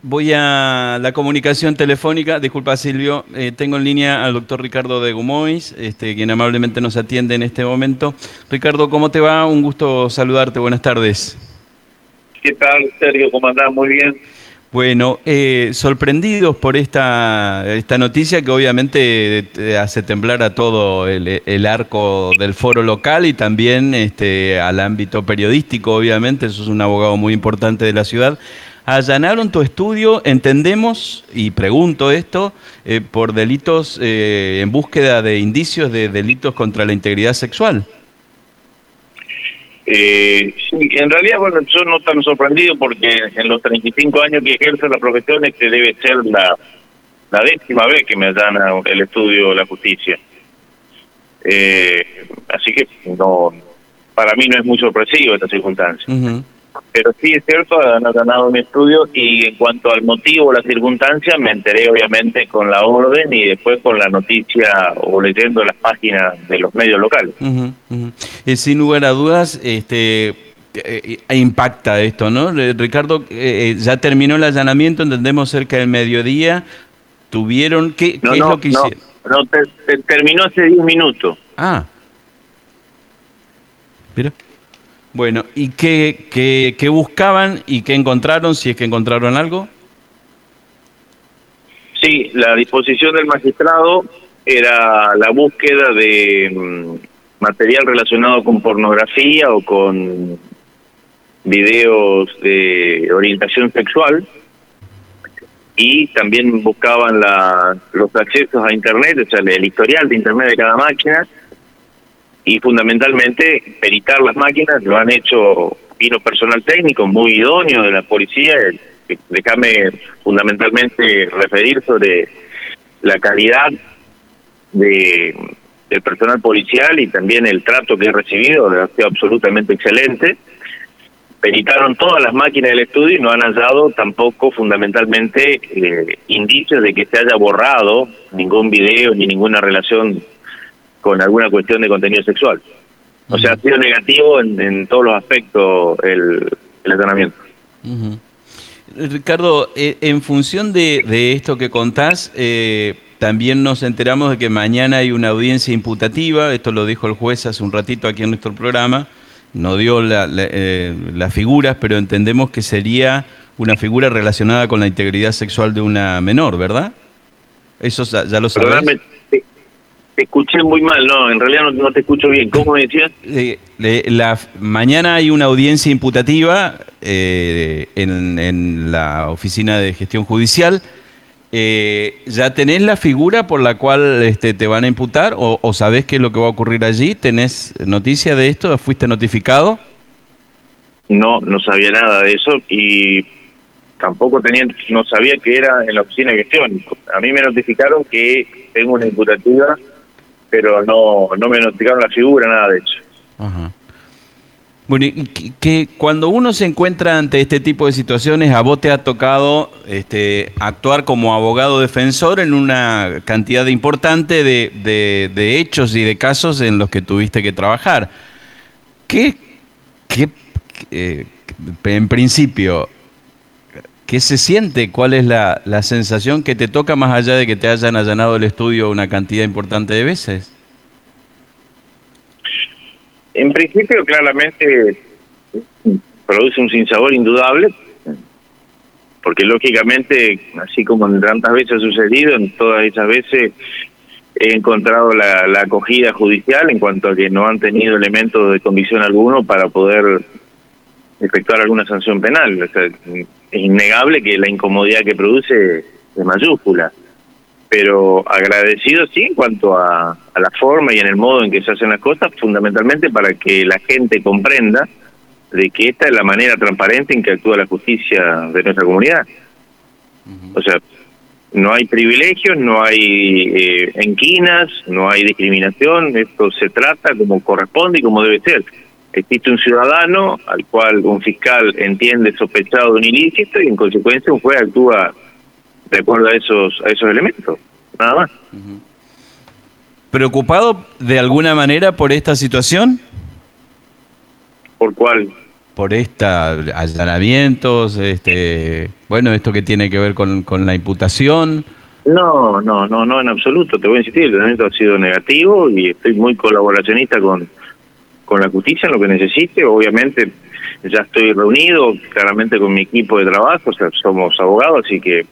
Voy a la comunicación telefónica. Disculpa, Silvio. Tengo en línea al doctor Ricardo de Gumois, quien amablemente nos atiende en este momento. Ricardo, ¿cómo te va? Un gusto saludarte. Buenas tardes. ¿Qué tal, Sergio? ¿Cómo andás? Muy bien. Bueno, sorprendidos por esta noticia que obviamente te hace temblar a todo el arco del foro local y también al ámbito periodístico, obviamente. Sos un abogado muy importante de la ciudad. Allanaron tu estudio, entendemos, y pregunto esto, por delitos en búsqueda de indicios de delitos contra la integridad sexual. Sí, en realidad, bueno, yo no tan sorprendido porque en los 35 años que ejerzo la profesión, debe ser la 10ª vez que me allana el estudio de la justicia. Así que no, para mí no es muy sorpresivo esta circunstancia. Uh-huh. Pero sí es cierto, han allanado mi estudio y en cuanto al motivo, la circunstancia, me enteré obviamente con la orden y después con la noticia o leyendo las páginas de los medios locales. Uh-huh, uh-huh. Sin lugar a dudas, impacta esto, ¿no? Ricardo, ya terminó el allanamiento, entendemos cerca del mediodía. ¿Tuvieron qué es lo que hicieron? No, terminó hace 10 minutos. Ah, mira. Bueno, ¿y qué buscaban y qué encontraron, si es que encontraron algo? Sí, la disposición del magistrado era la búsqueda de material relacionado con pornografía o con videos de orientación sexual, y también buscaban los accesos a Internet, o sea, el historial de Internet de cada máquina, y fundamentalmente peritar las máquinas. Lo han hecho, vino personal técnico muy idóneo de la policía. Déjame fundamentalmente referir sobre la calidad del personal policial y también el trato que he recibido, ha sido absolutamente excelente. Peritaron todas las máquinas del estudio y no han hallado tampoco fundamentalmente indicios de que se haya borrado ningún video ni ninguna relación con alguna cuestión de contenido sexual. O sea, ha sido negativo en todos los aspectos el allanamiento. Uh-huh. Ricardo, en función de esto que contás, también nos enteramos de que mañana hay una audiencia imputativa. Esto lo dijo el juez hace un ratito aquí en nuestro programa. No dio las figuras, pero entendemos que sería una figura relacionada con la integridad sexual de una menor, ¿verdad? Eso ya lo sabés. Perdóname, te escuché muy mal, no, en realidad no te escucho bien. ¿Cómo me decías? Mañana hay una audiencia imputativa en la Oficina de Gestión Judicial. ¿Ya tenés la figura por la cual te van a imputar o sabés qué es lo que va a ocurrir allí? ¿Tenés noticia de esto? ¿Fuiste notificado? No sabía nada de eso y tampoco no sabía que era en la Oficina de Gestión. A mí me notificaron que tengo una imputativa, pero no me notificaron la figura, nada de eso. Ajá. Bueno, y que cuando uno se encuentra ante este tipo de situaciones, a vos te ha tocado actuar como abogado defensor en una cantidad importante de hechos y de casos en los que tuviste que trabajar. En principio, ¿qué se siente? ¿Cuál es la sensación que te toca más allá de que te hayan allanado el estudio una cantidad importante de veces? En principio, claramente, produce un sinsabor indudable, porque lógicamente, así como en tantas veces ha sucedido, en todas esas veces he encontrado la acogida judicial en cuanto a que no han tenido elementos de convicción alguno para poder efectuar alguna sanción penal. O sea, es innegable que la incomodidad que produce es mayúscula. Pero agradecido sí en cuanto a la forma y en el modo en que se hacen las cosas, fundamentalmente para que la gente comprenda de que esta es la manera transparente en que actúa la justicia de nuestra comunidad. Uh-huh. O sea, no hay privilegios, no hay enquinas, no hay discriminación. Esto se trata como corresponde y como debe ser. Existe un ciudadano al cual un fiscal entiende sospechado de un ilícito y en consecuencia un juez actúa de acuerdo a esos elementos, nada más. Uh-huh. ¿Preocupado de alguna manera por esta situación? ¿Por cuál? por esta allanamientos, bueno, esto que tiene que ver con la imputación. No, no, no, no, en absoluto. Te voy a insistir, el tratamiento ha sido negativo y estoy muy colaboracionista con la justicia en lo que necesite. Obviamente ya estoy reunido claramente con mi equipo de trabajo, o sea, somos abogados, así que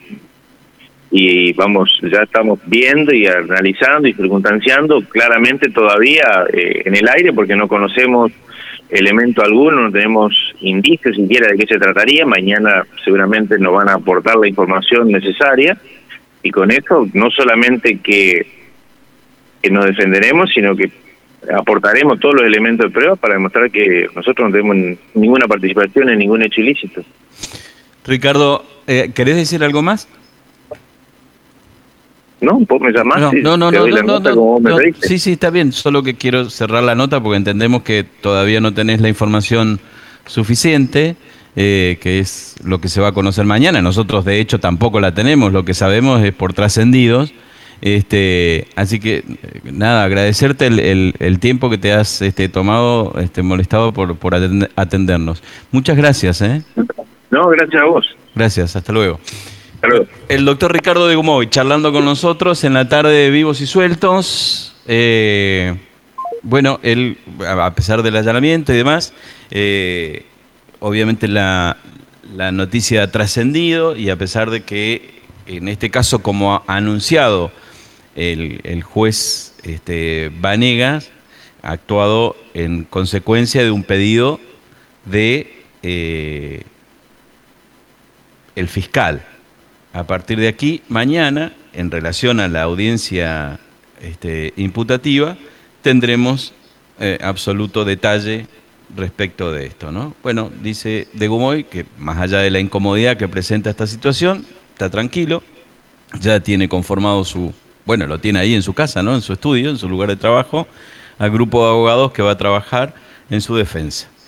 ya estamos viendo y analizando y circunstanciando claramente todavía en el aire, porque no conocemos elemento alguno, no tenemos indicios siquiera de qué se trataría. Mañana seguramente nos van a aportar la información necesaria y con eso no solamente que nos defenderemos, sino que aportaremos todos los elementos de prueba para demostrar que nosotros no tenemos ninguna participación en ningún hecho ilícito. Ricardo, ¿querés decir algo más? No, vos me llamaste. No, pediste. Sí, está bien, solo que quiero cerrar la nota porque entendemos que todavía no tenés la información suficiente, que es lo que se va a conocer mañana. Nosotros de hecho tampoco la tenemos, lo que sabemos es por trascendidos. Así que nada, agradecerte el tiempo que te has tomado, molestado por atendernos. Muchas gracias. No, gracias a vos. Gracias, hasta luego. Hasta luego. El doctor Ricardo de Gumoy charlando con nosotros en la tarde de Vivos y Sueltos. Bueno, él, a pesar del allanamiento y demás, obviamente la noticia ha trascendido y a pesar de que en este caso, como ha anunciado el juez Vanegas, ha actuado en consecuencia de un pedido de el fiscal. A partir de aquí, mañana, en relación a la audiencia imputativa, tendremos absoluto detalle respecto de esto, ¿no? Bueno, dice de Gumoy que más allá de la incomodidad que presenta esta situación, está tranquilo, ya tiene conformado lo tiene ahí en su casa, ¿no? En su estudio, en su lugar de trabajo, al grupo de abogados que va a trabajar en su defensa.